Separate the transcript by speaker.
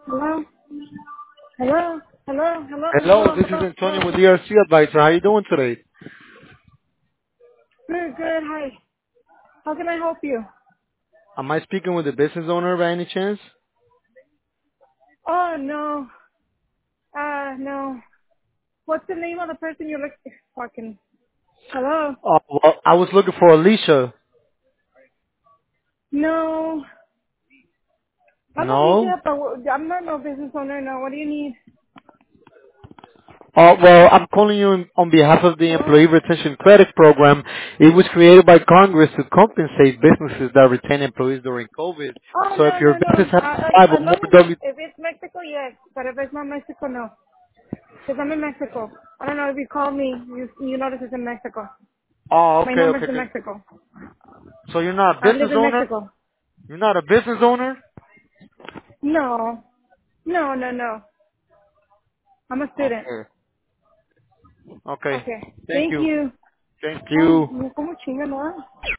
Speaker 1: Hello? Hello? Hello? Hello?
Speaker 2: Hello,
Speaker 1: Hello?
Speaker 2: this is
Speaker 1: Hello?
Speaker 2: Antonio
Speaker 1: Hello?
Speaker 2: with ERC Advisor. How you doing today?
Speaker 1: Good, good. Hi. How can I help you?
Speaker 2: Am I speaking with the business owner by any chance?
Speaker 1: Oh, no. No. What's the name of the person you're looking fucking... Hello?
Speaker 2: Oh, well, I was looking for Alicia.
Speaker 1: No. I'm
Speaker 2: No?
Speaker 1: Alicia, but I'm not no business owner, no. What do you need?
Speaker 2: Oh, well, I'm calling you on behalf of the
Speaker 1: Hello?
Speaker 2: Employee Retention Credit Program. It was created by Congress to compensate businesses that retain employees during COVID.
Speaker 1: Oh,
Speaker 2: So if
Speaker 1: no,
Speaker 2: your
Speaker 1: no,
Speaker 2: business
Speaker 1: no.
Speaker 2: has five
Speaker 1: As
Speaker 2: or more
Speaker 1: long as
Speaker 2: W...
Speaker 1: if it's Mexico, yes. But if it's not Mexico, no. Because I'm in Mexico. I don't know if you call me, you notice it's in Mexico.
Speaker 2: Oh,
Speaker 1: My
Speaker 2: okay,
Speaker 1: number's
Speaker 2: okay.
Speaker 1: in Mexico.
Speaker 2: So you're not a
Speaker 1: I live
Speaker 2: business
Speaker 1: in
Speaker 2: owner?
Speaker 1: Mexico.
Speaker 2: You're not a business owner?
Speaker 1: No. No, no, no. I'm a student.
Speaker 2: Okay. Okay.
Speaker 1: Okay.
Speaker 2: Thank
Speaker 1: Thank
Speaker 2: you.
Speaker 1: you.
Speaker 2: Thank
Speaker 1: Ay,
Speaker 2: you.
Speaker 1: no, ¿cómo chinga, no?